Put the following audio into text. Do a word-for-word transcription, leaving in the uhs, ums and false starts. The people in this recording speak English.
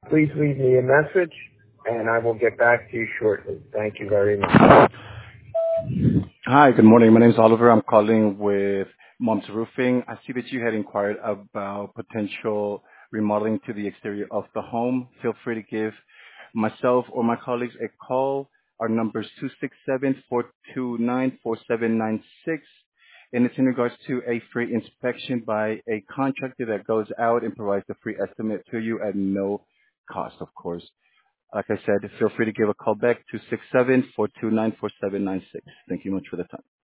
please leave me a message, and I will get back to you shortly. Thank you very much. Hi, good morning. My name is Oliver. I'm calling with Mom's Roofing. I see that you had inquired about potential remodeling to the exterior of the home. Feel free to give myself or my colleagues a call. Our number is two six seven, four two nine, four seven nine six, and it's in regards to a free inspection by a contractor that goes out and provides a free estimate to you at no cost, of course. Like I said, feel free to give a call back, two six seven, four two nine, four seven nine six. Thank you much for the time.